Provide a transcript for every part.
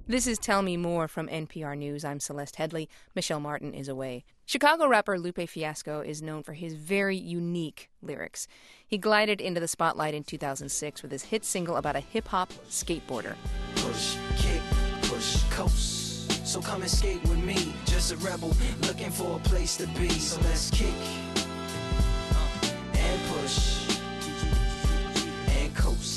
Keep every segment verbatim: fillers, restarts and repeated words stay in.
This is Tell Me More from N P R News. I'm Celeste Headley. Michelle Martin is away. Chicago rapper Lupe Fiasco is known for his very unique lyrics. He glided into the spotlight in two thousand six with his hit single about a hip-hop skateboarder. Push, kick, push, coast. So come and skate with me. Just a rebel looking for a place to be. So let's kick and push and coast.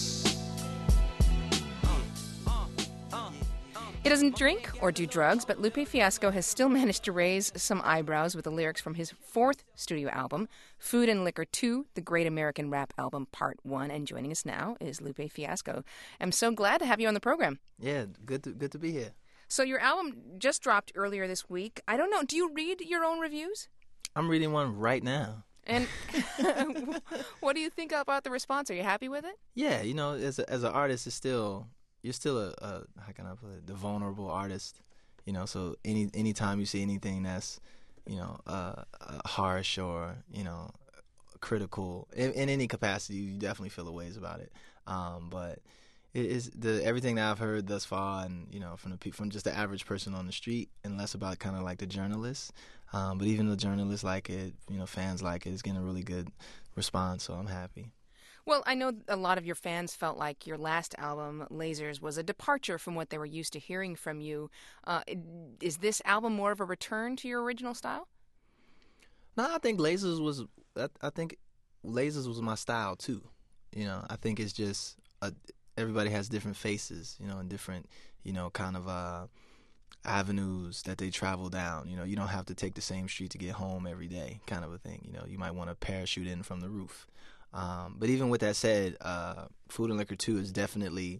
He doesn't drink or do drugs, but Lupe Fiasco has still managed to raise some eyebrows with the lyrics from his fourth studio album, Food and Liquor two, The Great American Rap Album Part one. And joining us now is Lupe Fiasco. I'm so glad to have you on the program. Yeah, good to, good to be here. So your album just dropped earlier this week. I don't know, do you read your own reviews? I'm reading one right now. And what do you think about the response? Are you happy with it? Yeah, you know, as a, as an artist, it's still... You're still a, a how can I put it, the vulnerable artist, you know. So any anytime you see anything that's, you know, uh, uh, harsh or you know, critical in, in any capacity, you definitely feel the ways about it. Um, but it is the everything that I've heard thus far, and you know, from the from just the average person on the street, and less about kind of like the journalists. Um, but even the journalists like it, you know, fans like it. It's getting a really good response, so I'm happy. Well, I know a lot of your fans felt like your last album, Lasers, was a departure from what they were used to hearing from you. Uh, is this album more of a return to your original style? No, I think Lasers was. I, I think Lasers was my style too. You know, I think it's just a, everybody has different faces, you know, and different, you know, kind of uh, avenues that they travel down. You know, you don't have to take the same street to get home every day, kind of a thing. You know, you might want to parachute in from the roof. Um, but even with that said, uh, Food and Liquor two is definitely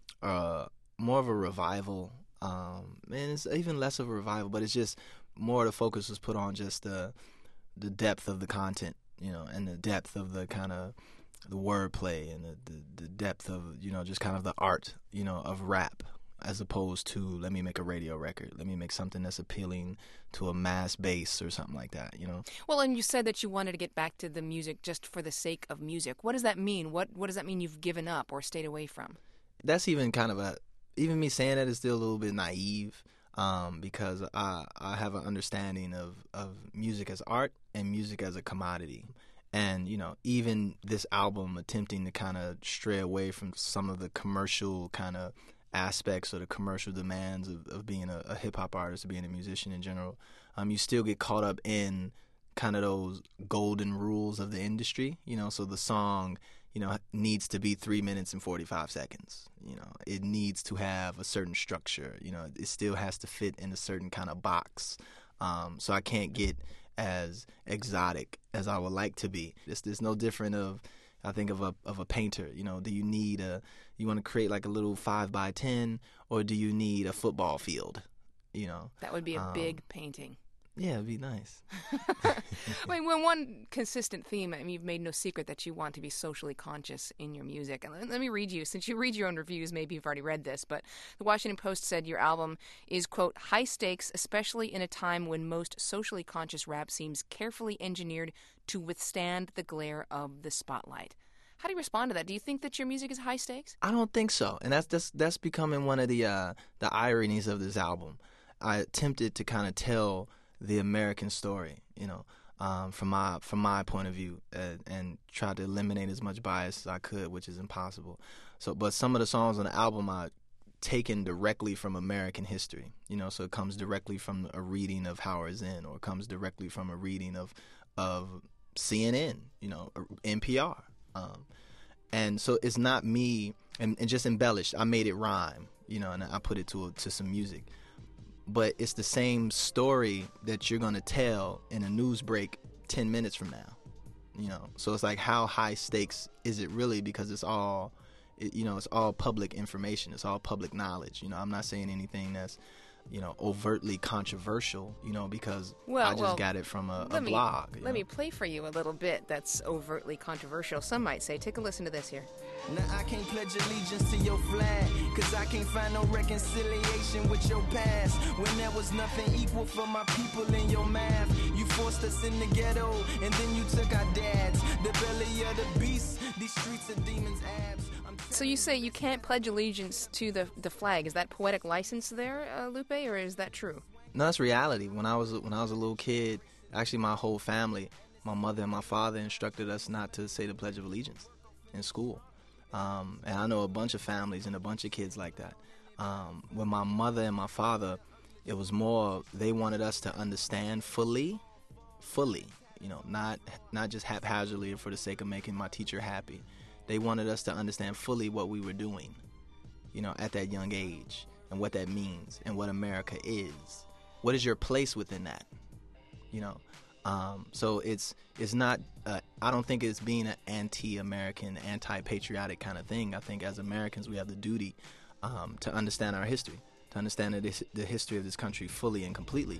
uh, more of a revival. Um, and it's even less of a revival, but it's just more the focus was put on just the the depth of the content, you know, and the depth of the kind of the wordplay and the, the, the depth of, you know, just kind of the art, you know, of rap, as opposed to let me make a radio record, let me make something that's appealing to a mass base or something like that, you know. Well, and you said that you wanted to get back to the music just for the sake of music. What does that mean? What what does that mean you've given up or stayed away from? That's even kind of a, even me saying that is still a little bit naive, um, because I I have an understanding of, of music as art and music as a commodity. And, you know, even this album attempting to kind of stray away from some of the commercial kind of aspects or the commercial demands of, of being a, a hip-hop artist or being a musician in general, um, you still get caught up in kind of those golden rules of the industry, you know, so the song, you know, needs to be three minutes and forty-five seconds, you know, it needs to have a certain structure, you know, it still has to fit in a certain kind of box, um, so I can't get as exotic as I would like to be. It's, it's no different of, I think of a of a painter. You know, do you need a you want to create like a little five by ten, or do you need a football field? You know, that would be a um, big painting. Yeah, it'd be nice. I mean, when one consistent theme, I mean, you've made no secret that you want to be socially conscious in your music. And let me read you, since you read your own reviews, maybe you've already read this, but the Washington Post said your album is, quote, high stakes, especially in a time when most socially conscious rap seems carefully engineered to withstand the glare of the spotlight. How do you respond to that? Do you think that your music is high stakes? I don't think so. And that's that's, that's becoming one of the uh, the ironies of this album. I attempted to kind of tell the American story, you know, um, from my from my point of view, uh, and try to eliminate as much bias as I could, which is impossible. So, but some of the songs on the album I taken directly from American history, you know, so it comes directly from a reading of Howard Zinn, or it comes directly from a reading of of C N N, you know, N P R, um, and so it's not me and, and just embellished. I made it rhyme, you know, and I put it to a, to some music. But it's the same story that you're going to tell in a news break ten minutes from now, you know. So it's like, how high stakes is it really? Because it's all, it, you know, it's all public information. It's all public knowledge. You know, I'm not saying anything that's you know, overtly controversial, you know, because Well, I just well, got it from a, a let me, blog. you Let know? me play for you a little bit that's overtly controversial, some might say. Take a listen to this here. Now I can't pledge allegiance to your flag, cause I can't find no reconciliation with your past. When there was nothing equal for my people in your math, you forced us in the ghetto, and then you took our dads. The belly of the beast, these streets are demons' abs. I'm So you say you can't pledge allegiance to the the flag. Is that poetic license there, uh, Lupe, or is that true? No, that's reality. When I was when I was a little kid, actually my whole family, my mother and my father instructed us not to say the Pledge of Allegiance in school. Um, and I know a bunch of families and a bunch of kids like that. Um, when my mother and my father, it was more they wanted us to understand fully, fully, you know, not not just haphazardly for the sake of making my teacher happy. They wanted us to understand fully what we were doing, you know, at that young age, and what that means, and what America is. What is your place within that, you know? Um, so it's it's not. Uh, I don't think it's being an anti-American, anti-patriotic kind of thing. I think as Americans we have the duty um, to understand our history, to understand the, the history of this country fully and completely.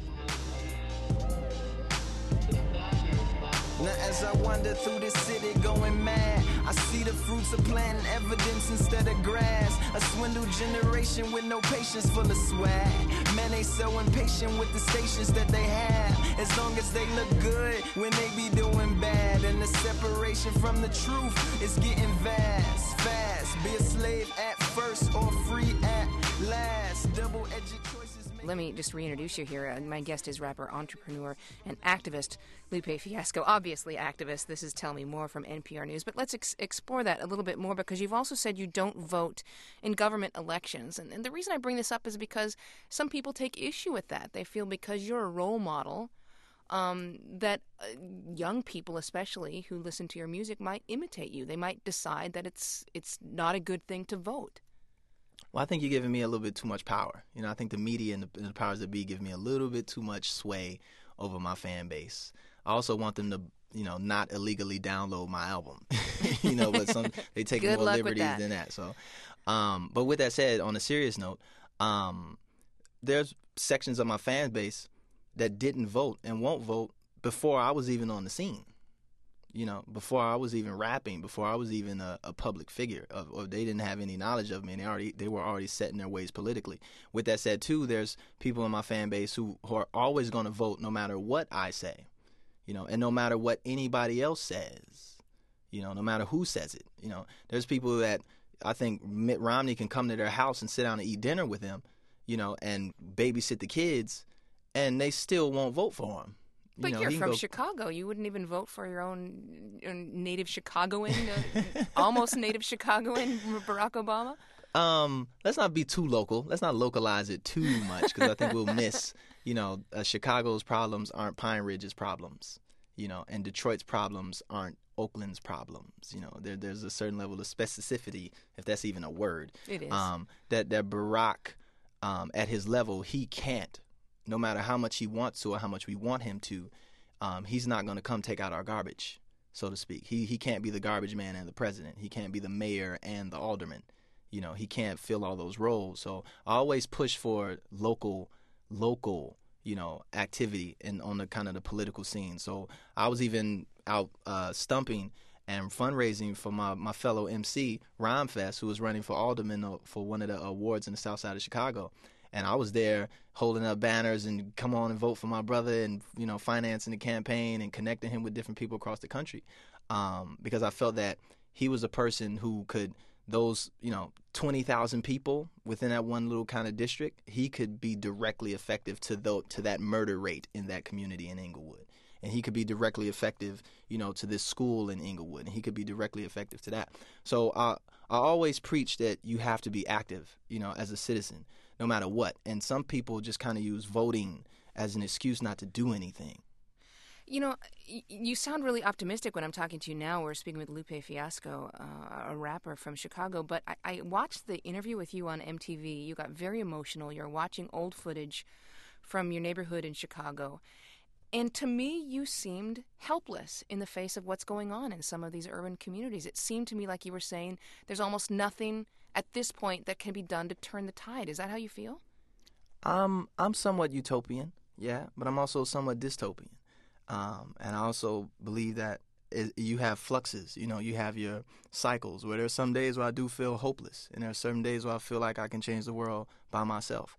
Now as I wander through the city going mad, I see the fruits of planting evidence instead of grass. A swindled generation with no patience, full of swag. Man, they so impatient with the stations that they have, as long as they look good when they be doing bad. And the separation from the truth is getting vast, fast. Be a slave at first or free at last. Double-edged choices. Let me just reintroduce you here. Uh, my guest is rapper, entrepreneur, and activist Lupe Fiasco. Obviously activist. This is Tell Me More from N P R News. But let's ex- explore that a little bit more, because you've also said you don't vote in government elections. And, and the reason I bring this up is because some people take issue with that. They feel because you're a role model um, that uh, young people especially who listen to your music might imitate you. They might decide that it's it's not a good thing to vote. Well, I think you're giving me a little bit too much power. You know, I think the media and the, and the powers that be give me a little bit too much sway over my fan base. I also want them to, you know, not illegally download my album. you know, but some they take Good more luck with liberties that. than that. So, um, but with that said, on a serious note, um, there's sections of my fan base that didn't vote and won't vote before I was even on the scene. You know, before I was even rapping, before I was even a, a public figure, of, or they didn't have any knowledge of me, and they already they were already set in their ways politically. With that said, too, there's people in my fan base who, who are always going to vote no matter what I say, you know, and no matter what anybody else says, you know, no matter who says it. You know, there's people that I think Mitt Romney can come to their house and sit down and eat dinner with him, you know, and babysit the kids, and they still won't vote for him. You But know, you're he can from go- Chicago. You wouldn't even vote for your own uh, native Chicagoan, uh, almost native Chicagoan Barack Obama? Um, let's not be too local. Let's not localize it too much, because I think we'll miss, you know, uh, Chicago's problems aren't Pine Ridge's problems, you know, and Detroit's problems aren't Oakland's problems. You know, there, there's a certain level of specificity, if that's even a word. It is. Um, that, that Barack, um, at his level, he can't, no matter how much he wants to or how much we want him to, um, he's not going to come take out our garbage, so to speak. He he can't be the garbage man and the president. He can't be the mayor and the alderman. You know, he can't fill all those roles. So I always push for local, local, you know, activity in on the kind of the political scene. So I was even out uh, stumping and fundraising for my, my fellow M C, Rhyme Fest, who was running for alderman uh, for one of the awards in the south side of Chicago. And I was there holding up banners and come on and vote for my brother, and, you know, financing the campaign and connecting him with different people across the country, um, because I felt that he was a person who could, those, you know, twenty thousand people within that one little kind of district, he could be directly effective to the, to that murder rate in that community in Inglewood. And he could be directly effective, you know, to this school in Inglewood, and he could be directly effective to that. So uh, I always preach that you have to be active, you know, as a citizen, no matter what. And some people just kind of use voting as an excuse not to do anything. You know, y- you sound really optimistic when I'm talking to you now. We're speaking with Lupe Fiasco, uh, a rapper from Chicago. But I-, I watched the interview with you on M T V. You got very emotional. You're watching old footage from your neighborhood in Chicago. And to me, you seemed helpless in the face of what's going on in some of these urban communities. It seemed to me like you were saying there's almost nothing at this point that can be done to turn the tide. Is that how you feel? I'm I'm somewhat utopian, yeah, but I'm also somewhat dystopian, um, and I also believe that it, you have fluxes. You know, you have your cycles where there's some days where I do feel hopeless, and there are certain days where I feel like I can change the world by myself.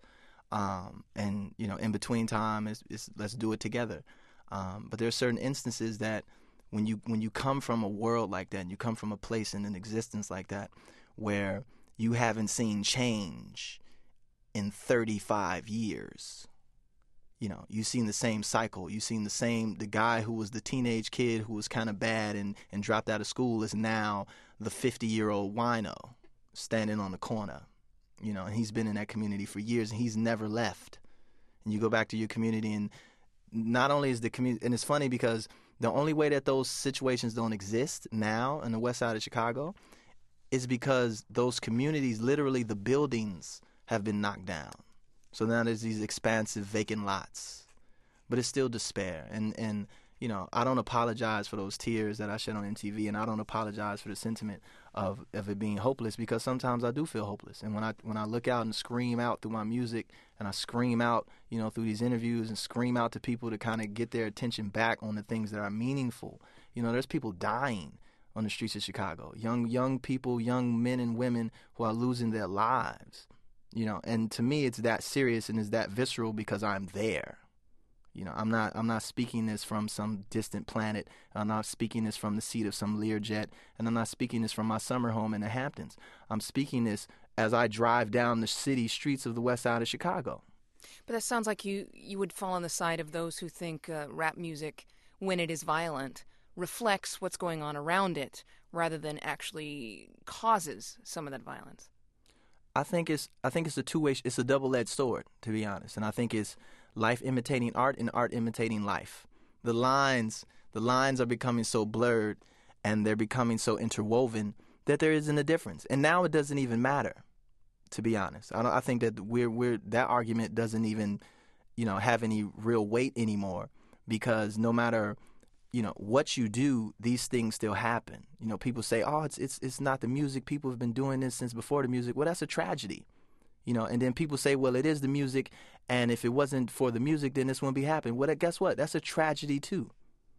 Um, and you know, in between time, is let's do it together. Um, but there are certain instances that when you when you come from a world like that, and you come from a place in an existence like that, where you haven't seen change in thirty-five years. You know, you've seen the same cycle. You've seen the same, the guy who was the teenage kid who was kind of bad and, and dropped out of school is now the fifty-year-old wino standing on the corner. You know, and he's been in that community for years and he's never left. And you go back to your community and not only is the community, and it's funny because the only way that those situations don't exist now in the west side of Chicago is because those communities, literally the buildings have been knocked down. So now there's these expansive vacant lots, but it's still despair. And, and you know, I don't apologize for those tears that I shed on M T V, and I don't apologize for the sentiment of, of it being hopeless, because sometimes I do feel hopeless. And when I when I look out and scream out through my music, and I scream out, you know, through these interviews and scream out to people to kind of get their attention back on the things that are meaningful. You know, there's people dying on the streets of Chicago, young young people, young men and women who are losing their lives. You know, and to me, it's that serious and it's that visceral because I'm there. You know, I'm not I'm not speaking this from some distant planet. I'm not speaking this from the seat of some Learjet, and I'm not speaking this from my summer home in the Hamptons. I'm speaking this as I drive down the city streets of the west side of Chicago. But that sounds like you, you would fall on the side of those who think uh, rap music, when it is violent, reflects what's going on around it rather than actually causes some of that violence. I think it's I think it's a two-way, it's a double-edged sword, to be honest. And I think it's life imitating art and art imitating life. The lines, the lines are becoming so blurred and they're becoming so interwoven that there isn't a difference. And now it doesn't even matter, to be honest. I don't, I think that we're we're that argument doesn't even, you know, have any real weight anymore, because no matter, you know, what you do, these things still happen. You know, people say, oh, it's it's it's not the music. People have been doing this since before the music. Well, that's a tragedy. You know, and then people say, well, it is the music, and if it wasn't for the music, then this wouldn't be happening. Well, guess what? That's a tragedy too.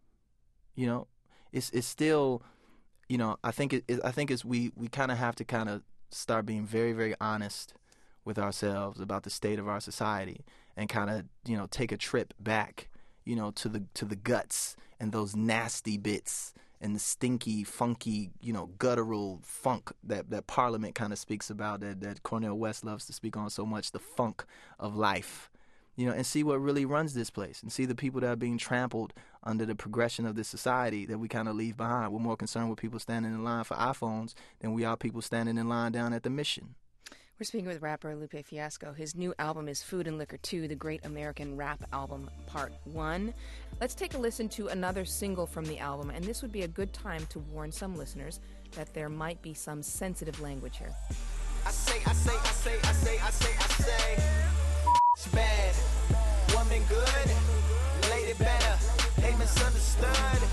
You know, it's it's still, you know, I think it, it I think it's we we kind of have to kind of start being very, very honest with ourselves about the state of our society, and kind of, you know, take a trip back, you know, to the to the guts and those nasty bits and the stinky, funky, you know, guttural funk that, that Parliament kind of speaks about, that, that Cornel West loves to speak on so much, the funk of life, you know, and see what really runs this place, and see the people that are being trampled under the progression of this society that we kind of leave behind. We're more concerned with people standing in line for iPhones than we are people standing in line down at the Mission. We're speaking with rapper Lupe Fiasco. His new album is Food and Liquor two, the Great American Rap Album, Part one. Let's take a listen to another single from the album, and this would be a good time to warn some listeners that there might be some sensitive language here. I say, I say, I say, I say, I say, I say, it's bad, woman good, lady better, hey misunderstood.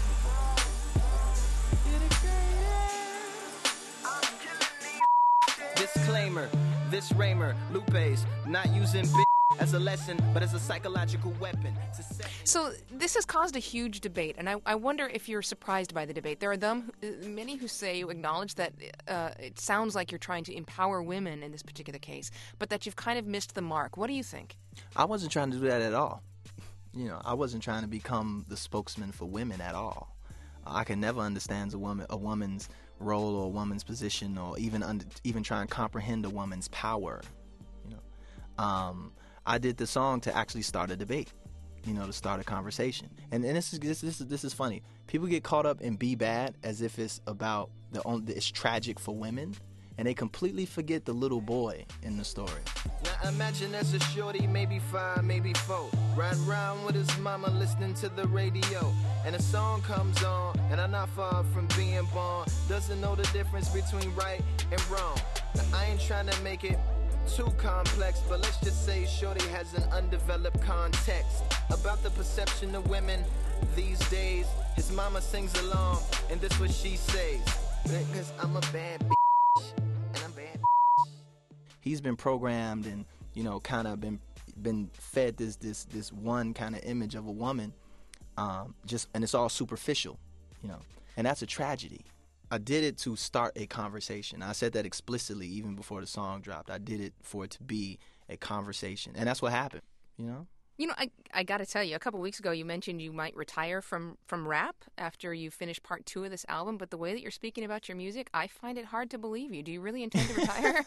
Disclaimer, this Raymer, Lupe's not using bitch as a lesson, but as a psychological weapon. To set... So this has caused a huge debate, and I, I wonder if you're surprised by the debate. There are them, many who say, acknowledge that uh, it sounds like you're trying to empower women in this particular case, but that you've kind of missed the mark. What do you think? I wasn't trying to do that at all. You know, I wasn't trying to become the spokesman for women at all. I can never understand a woman, a woman's role or a woman's position, or even under, even try and comprehend a woman's power. You know, um, I did the song to actually start a debate, you know, to start a conversation. And and this is this this is, this is funny. People get caught up in Be Bad as if it's about the only, it's tragic for women, and they completely forget the little boy in the story. Now imagine there's a shorty, maybe five, maybe four, riding around with his mama listening to the radio, and a song comes on, and I'm not far from being born, doesn't know the difference between right and wrong. Now I ain't trying to make it too complex, but let's just say shorty has an undeveloped context about the perception of women these days. His mama sings along, and this what she says, because I'm a bad bitch, and I'm bad. He's been programmed and, you know, kind of been been fed this this this one kind of image of a woman, um, just and it's all superficial, you know, and that's a tragedy. I did it to start a conversation. I said that explicitly even before the song dropped. I did it for it to be a conversation, and that's what happened, you know? You know, I I got to tell you, a couple weeks ago you mentioned you might retire from, from rap after you finish part two of this album, but the way that you're speaking about your music, I find it hard to believe you. Do you really intend to retire?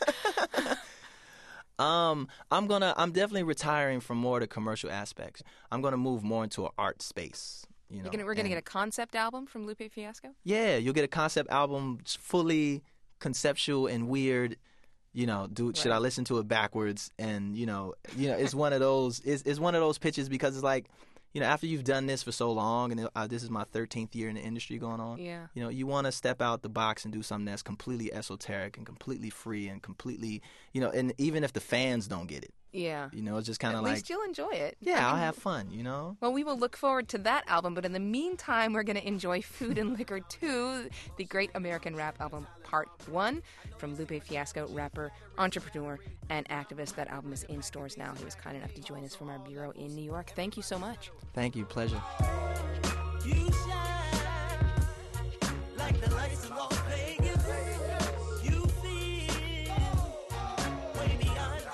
um, I'm gonna, I'm definitely retiring from more of the commercial aspects. I'm gonna move more into an art space. You know, gonna, we're going to get a concept album from Lupe Fiasco? Yeah, you'll get a concept album fully conceptual and weird. You know, dude, should Right. I listen to it backwards? And you know, you know, it's one of those. It's, it's one of those pitches because it's like, you know, after you've done this for so long, and uh, this is my thirteenth year in the industry going on. Yeah. You know, you want to step out the box and do something that's completely esoteric and completely free and completely, you know, and even if the fans don't get it, Yeah. you know, it's just kind At of like, least you'll enjoy it. yeah, I I'll mean, have fun. You know. Well, we will look forward to that album, but in the meantime, we're going to enjoy Food and Liquor two, the Great American Rap Album Part one from Lupe Fiasco, rapper, entrepreneur, and activist. That album is in stores now. He was kind enough to join us from our bureau in New York. Thank you so much. Thank you. Pleasure. You shine like the lights in Las Vegas. You feel way beyond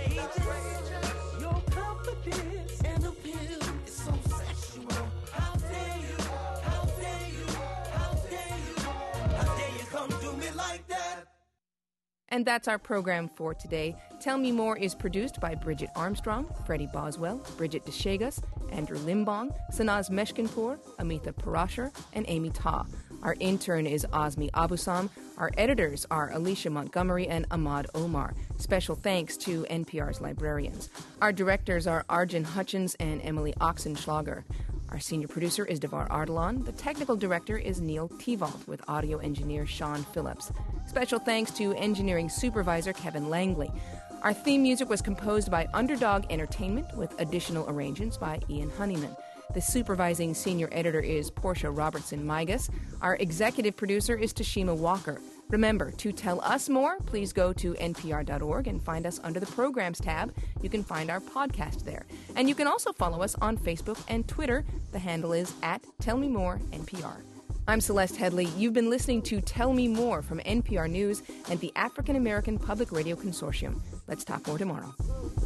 outrageous. Your confidence and appeal is so sexual. How dare you? How dare you? How dare you? How dare you come do me like that? And that's our program for today. Tell Me More is produced by Bridget Armstrong, Freddie Boswell, Bridget Deshegas, Andrew Limbong, Sanaz Meshkinpour, Amitha Parashar, and Amy Ta. Our intern is Azmi Abusam. Our editors are Alicia Montgomery and Ahmad Omar. Special thanks to N P R's librarians. Our directors are Arjun Hutchins and Emily Oxenschlager. Our senior producer is Devar Ardalan. The technical director is Neil Tevald, with audio engineer Sean Phillips. Special thanks to engineering supervisor Kevin Langley. Our theme music was composed by Underdog Entertainment, with additional arrangements by Ian Honeyman. The supervising senior editor is Portia Robertson-Migas. Our executive producer is Tashima Walker. Remember, to tell us more, please go to N P R dot org and find us under the Programs tab. You can find our podcast there. And you can also follow us on Facebook and Twitter. The handle is at Tell Me More N P R. I'm Celeste Headley. You've been listening to Tell Me More from N P R News and the African American Public Radio Consortium. Let's talk more tomorrow.